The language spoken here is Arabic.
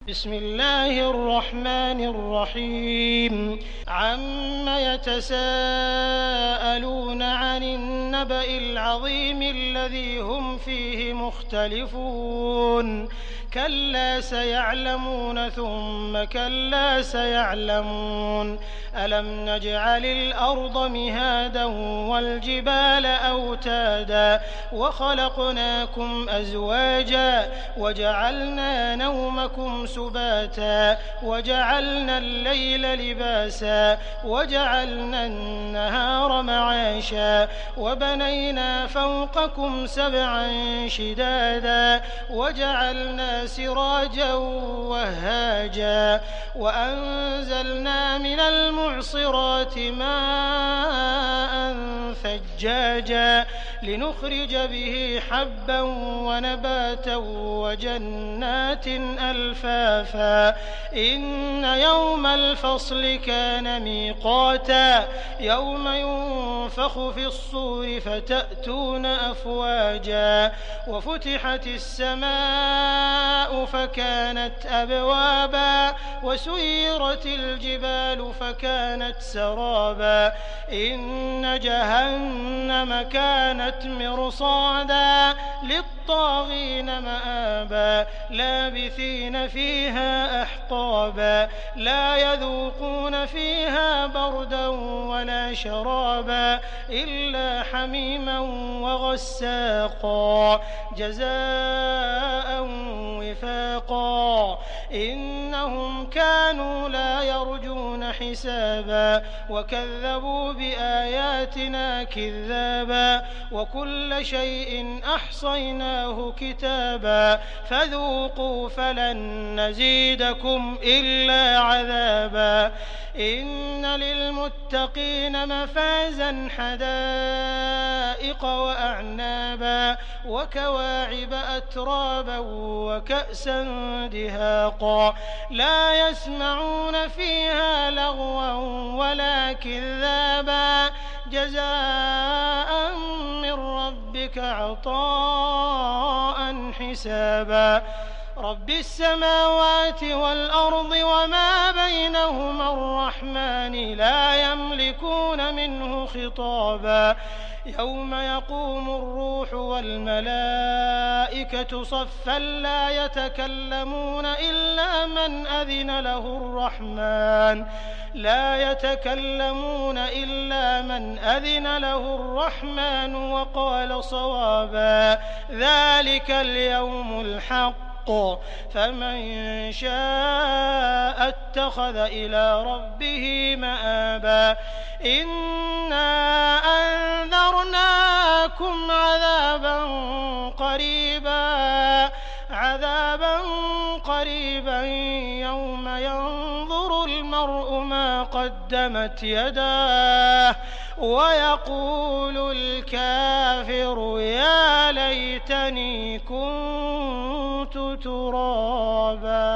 بسم الله الرحمن الرحيم عم يتساءلون عن النبأ العظيم الذي هم فيه مختلفون كلا سيعلمون ثم كلا سيعلمون ألم نجعل الأرض مهادا والجبال أوتادا وخلقناكم أزواجا وجعلنا نومكم سباتا وجعلنا الليل لباسا وجعلنا النهار معاشا وبنينا فوقكم سبعا شدادا وجعلنا سراجا وهاجا وأنزلنا من المعصرات ماء ثجاجا لنخرج به حبا ونباتا وجنات ألفافا إن يوم الفصل كان ميقاتا يوم ينفخ في الصور فتأتون أفواجا وفتحت السماء فكانت أبوابا وسيرت الجبال فكانت سرابا إن جهنم كانت مرصادا للطاغين مآبا لابثين فيها أحقابا لا يذوقون فيها بردا ولا شرابا إلا حميما وغساقا جزاء وفاقا إنهم كانوا لا يرجون حسابا وكذبوا بآياتنا كذابا وكل شيء أحصيناه كتابا فذوقوا فلن نزيدكم إلا عذابا إن للمتقين مفازا حدائق وأعنابا وكواعب أترابا وكأسا دهاقا لا يسمعون فيها لغوا ولا كذابا جزاء من ربك عطاء حسابا رب السماوات والأرض وما بينهما الرحمن لا يملكون منه خطابا يوم يقوم الروح والملائكة صفا لا يتكلمون إلا من أذن له الرحمن وقال صوابا ذلك اليوم الحق فمن شاء اتخذ إلى ربه مآبا إنا أنذرناكم عذابا قريبا يوم ينظر المرء ما قدمت يداه ويقول الكافر يا ليتني كنت ترابا.